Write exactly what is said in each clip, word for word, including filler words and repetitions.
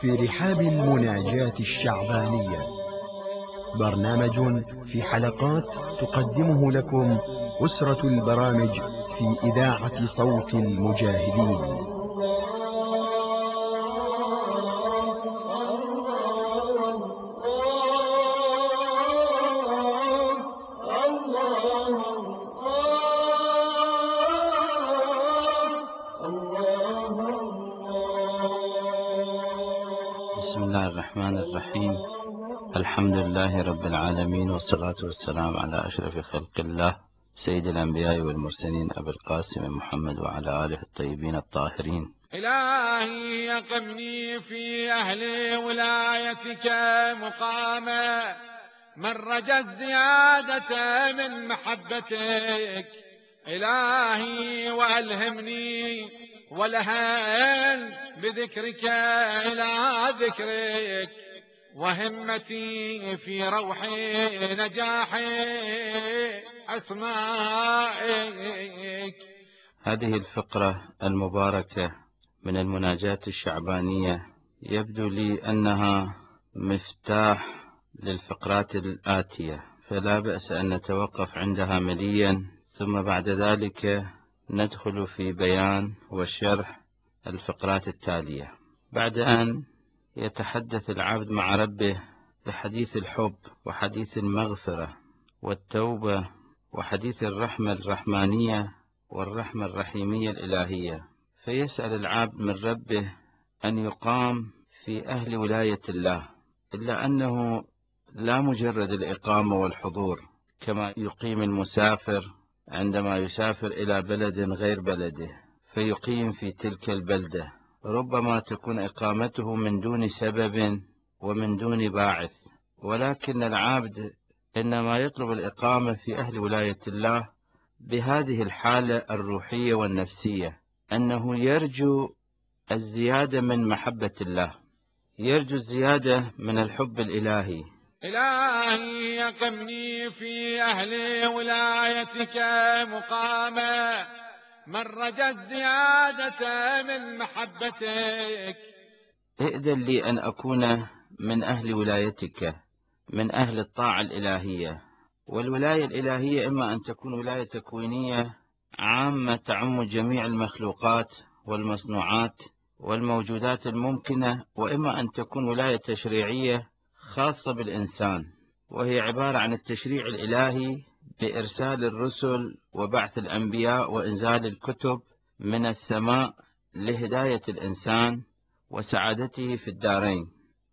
في رحاب المناجاة الشعبانية، برنامج في حلقات تقدمه لكم أسرة البرامج في إذاعة صوت المجاهدين. بسم الله الرحمن الرحيم. الحمد لله رب العالمين، والصلاة والسلام على أشرف خلق الله سيد الأنبياء والمرسلين أبي القاسم محمد وعلى آله الطيبين الطاهرين. إلهي يقمني في أهل ولايتك مقاما، من رجا الزيادة من محبتك. إلهي وألهمني ولهن بذكرك إلى ذكرك، وهمتي في روح نجاح أسمائك. هذه الفقرة المباركة من المناجاة الشعبانية يبدو لي أنها مفتاح للفقرات الآتية، فلا بأس أن نتوقف عندها مليا، ثم بعد ذلك ندخل في بيان وشرح الفقرات التالية. بعد أن يتحدث العبد مع ربه بحديث الحب وحديث المغفرة والتوبة وحديث الرحمة الرحمانية والرحمة الرحيمية الإلهية، فيسأل العبد من ربه أن يقام في أهل ولاية الله، إلا أنه لا مجرد الإقامة والحضور كما يقيم المسافر عندما يسافر إلى بلد غير بلده فيقيم في تلك البلدة، ربما تكون إقامته من دون سبب ومن دون باعث، ولكن العبد إنما يطلب الإقامة في أهل ولاية الله بهذه الحالة الروحية والنفسية، أنه يرجو الزيادة من محبة الله، يرجو الزيادة من الحب الإلهي. إلهي يقمني في أهل ولايتك مقاما، من رجا الزيادة من محبتك. ائذن لي أن أكون من أهل ولايتك، من أهل الطاعة الإلهية. والولاية الإلهية إما أن تكون ولاية تكوينية عامة تعم جميع المخلوقات والمصنوعات والموجودات الممكنة، وإما أن تكون ولاية تشريعية خاصة بالإنسان، وهي عبارة عن التشريع الإلهي بإرسال الرسل وبعث الأنبياء وإنزال الكتب من السماء لهداية الإنسان وسعادته في الدارين،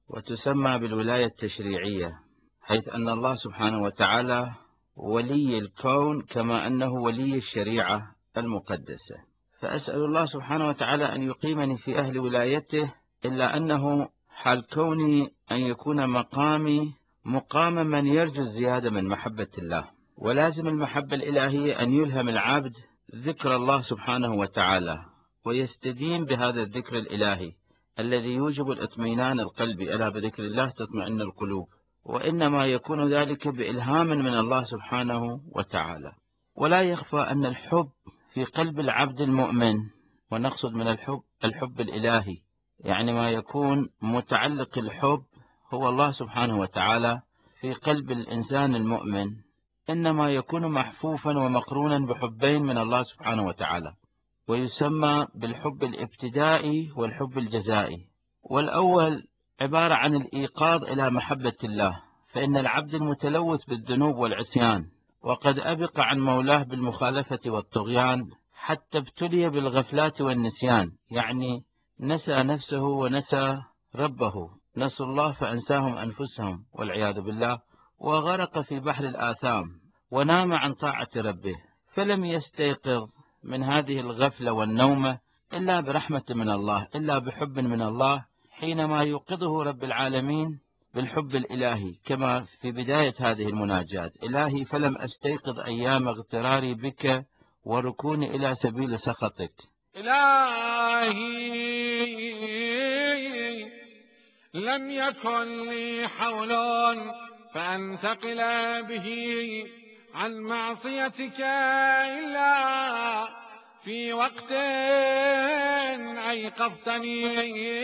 وتسمى بالولاية التشريعية، حيث أن الله سبحانه وتعالى ولي الكون كما أنه ولي الشريعة المقدسة. فأسأل الله سبحانه وتعالى أن يقيمني في أهل ولايته، إلا أنه حال كوني أن يكون مقامي مقام من يرجو الزيادة من محبة الله، ولازم المحبة الإلهية أن يلهم العبد ذكر الله سبحانه وتعالى ويستدين بهذا الذكر الإلهي الذي يوجب الاطمئنان القلبي، ألا بذكر الله تطمئن القلوب، وإنما يكون ذلك بإلهام من الله سبحانه وتعالى. ولا يخفى أن الحب في قلب العبد المؤمن، ونقصد من الحب الحب الإلهي، يعني ما يكون متعلق الحب هو الله سبحانه وتعالى في قلب الإنسان المؤمن، إنما يكون محفوفا ومقرونا بحبين من الله سبحانه وتعالى، ويسمى بالحب الابتدائي والحب الجزائي. والأول عبارة عن الإيقاظ إلى محبة الله، فإن العبد المتلوث بالذنوب والعصيان وقد أبق عن مولاه بالمخالفة والطغيان حتى ابتلي بالغفلات والنسيان، يعني نسى نفسه ونسى ربه، نسوا الله فأنساهم أنفسهم والعياذ بالله، وغرق في بحر الآثام ونام عن طاعة ربه، فلم يستيقظ من هذه الغفلة والنومة إلا برحمة من الله، إلا بحب من الله، حينما يوقظه رب العالمين بالحب الإلهي، كما في بداية هذه المناجاة: إلهي فلم أستيقظ أيام اغتراري بك وركوني إلى سبيل سخطك. إلهي لم يكن لي حول فأنتقل به عن معصيتك إلا في وقت أيقظتني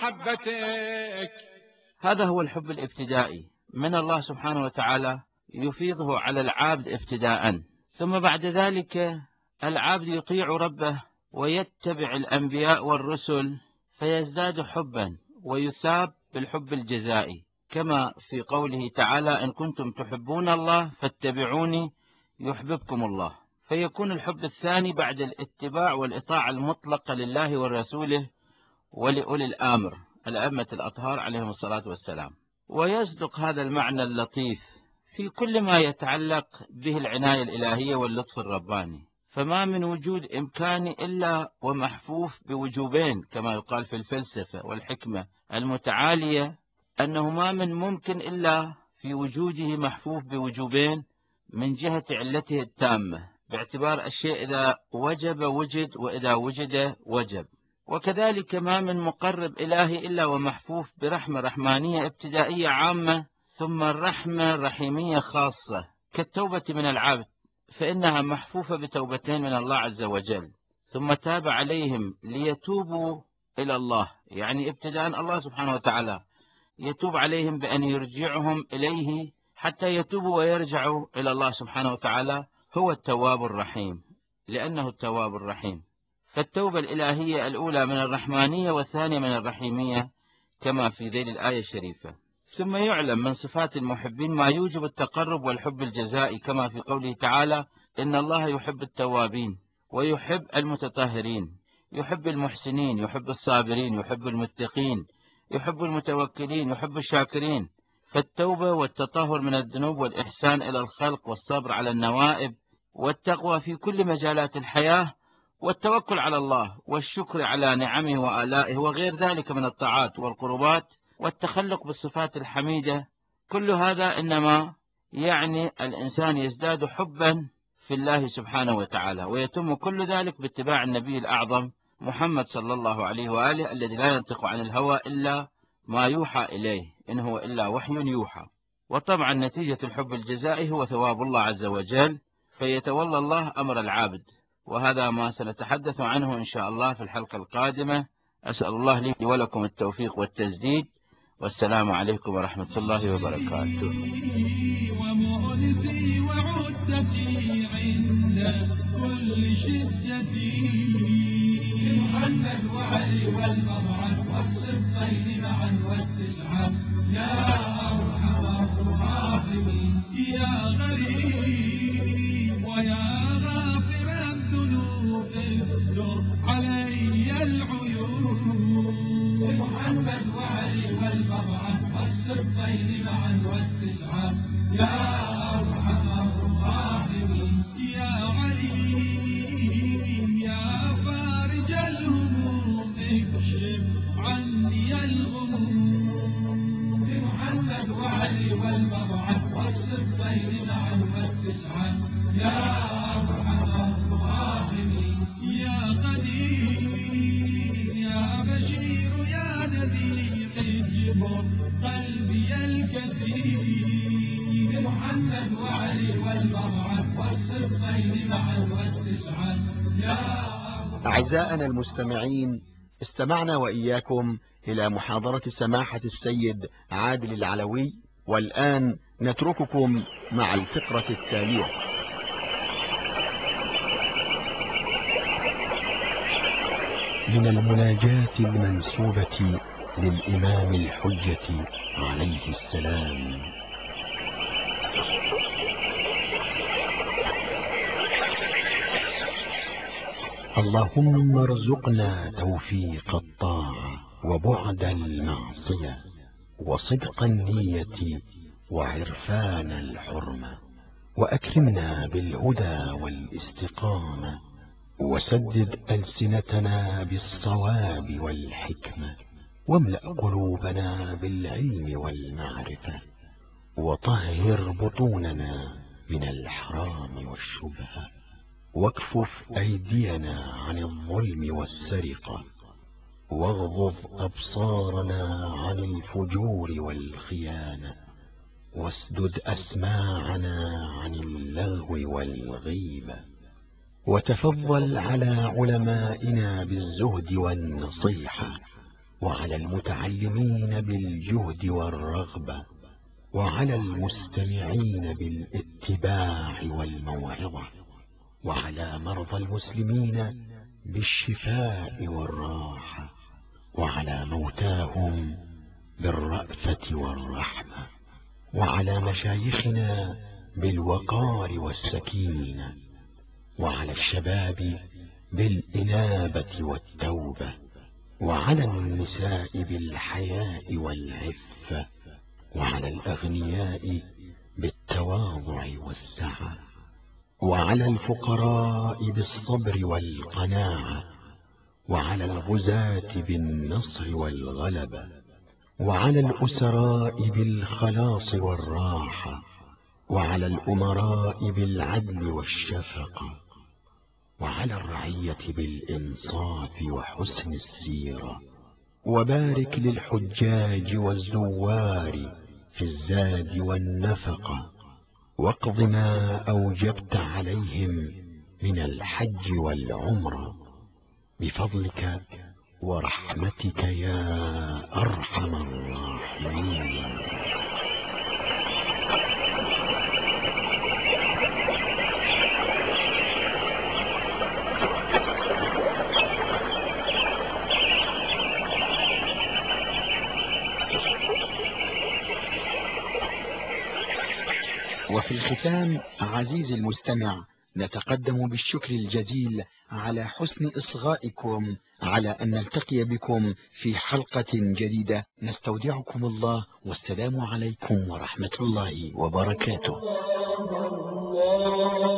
لمحبتك. هذا هو الحب الابتدائي من الله سبحانه وتعالى، يفيضه على العابد ابتداء، ثم بعد ذلك العابد يطيع ربه ويتبع الأنبياء والرسل فيزداد حبا ويثاب بالحب الجزائي، كما في قوله تعالى: إن كنتم تحبون الله فاتبعوني يحببكم الله. فيكون الحب الثاني بعد الاتباع والإطاعة المطلقة لله ورسوله ولأولي الأمر الأئمة الأطهار عليهم الصلاة والسلام. ويصدق هذا المعنى اللطيف في كل ما يتعلق به العناية الإلهية واللطف الرباني، فما من وجود إمكاني إلا ومحفوف بوجوبين، كما يقال في الفلسفة والحكمة المتعالية، أنه ما من ممكن إلا في وجوده محفوف بوجوبين من جهة علته التامة، باعتبار الشيء إذا وجب وجد وإذا وجد وجب. وكذلك ما من مقرب إلهي إلا ومحفوف برحمة رحمانية ابتدائية عامة، ثم الرحمة رحيمية خاصة كالتوبة من العبد، فإنها محفوفة بتوبتين من الله عز وجل، ثم تاب عليهم ليتوبوا إلى الله، يعني ابتداء الله سبحانه وتعالى يتوب عليهم بأن يرجعهم إليه حتى يتوبوا ويرجعوا إلى الله سبحانه وتعالى. هو التواب الرحيم، لأنه التواب الرحيم. فالتوبة الإلهية الأولى من الرحمانية والثانية من الرحيمية، كما في ذيل الآية الشريفة. ثم يعلم من صفات المحبين ما يوجب التقرب والحب الجزائي، كما في قوله تعالى: إن الله يحب التوابين ويحب المتطهرين، يحب المحسنين، يحب الصابرين، يحب المتقين، يحب المتوكلين، يحب الشاكرين. فالتوبة والتطهر من الذنوب والإحسان إلى الخلق والصبر على النوائب والتقوى في كل مجالات الحياة والتوكل على الله والشكر على نعمه وآلائه وغير ذلك من الطاعات والقربات والتخلق بالصفات الحميدة، كل هذا إنما يعني الإنسان يزداد حبا في الله سبحانه وتعالى، ويتم كل ذلك باتباع النبي الأعظم محمد صلى الله عليه وآله الذي لا ينطق عن الهوى إلا ما يوحى إليه، إن هو إلا وحي يوحى. وطبعا نتيجة الحب الجزائي هو ثواب الله عز وجل، فيتولى الله أمر العابد، وهذا ما سنتحدث عنه إن شاء الله في الحلقة القادمة. أسأل الله لي ولكم التوفيق والتسديد، والسلام عليكم ورحمة الله وبركاته. ومؤنسي وعدتي عند كل شدتي محمد وعلي والمضعف والصدقين معا والتسعة، يا أرحم الراحمين يا غريب ويا غافر الذنوب استر علي العيوب. محمد وعلي والمضعف والصدقين معا والتسعة، يا أرحم الراحمين يا عليم يا فارج الهموم اكشف عني الغموم. محمد وعلي والمضعف والصدقين معا والتسعة، يا أرحم الراحمين يا قدير يا بشير يا نذير اجبر قلبي الكثير. محمد وعلي والمضعف والصدقين معا والتسعة، يا أعزائنا المستمعين، استمعنا وإياكم إلى محاضرة سماحة السيد عادل العلوي، والآن نترككم مع الفقرة التالية. من المناجاة المنسوبة للإمام الحجة عليه السلام. اللهم ارزقنا توفيق الطاعة وبعد المعصية وصدق النية وعرفان الحرمة، وأكرمنا بالهدى والاستقامة، وسدد ألسنتنا بالصواب والحكمة، واملأ قلوبنا بالعلم والمعرفة، وطهر بطوننا من الحرام والشبهة، واكفف أيدينا عن الظلم والسرقة، واغضض أبصارنا عن الفجور والخيانة، واسدد أسماعنا عن اللغو والغيبة، وتفضل على علمائنا بالزهد والنصيحة، وعلى المتعلمين بالجهد والرغبة، وعلى المستمعين بالاتباع والموعظة، وعلى مرضى المسلمين بالشفاء والراحة، وعلى موتاهم بالرأفة والرحمة، وعلى مشايخنا بالوقار والسكينة، وعلى الشباب بالإنابة والتوبة، وعلى النساء بالحياء والعفة، وعلى الأغنياء بالتواضع والسعة، وعلى الفقراء بالصبر والقناعة، وعلى الغزاة بالنصر والغلبة، وعلى الأسراء بالخلاص والراحة، وعلى الأمراء بالعدل والشفقة، وعلى الرعية بالإنصاف وحسن السيرة. وبارك للحجاج والزوار في الزاد والنفقة، واقض ما أوجبت عليهم من الحج والعمرة بفضلك ورحمتك يا أرحم الراحمين. وفي الختام عزيزي المستمع، نتقدم بالشكر الجزيل على حسن إصغائكم على أن نلتقي بكم في حلقة جديدة. نستودعكم الله، والسلام عليكم ورحمة الله وبركاته.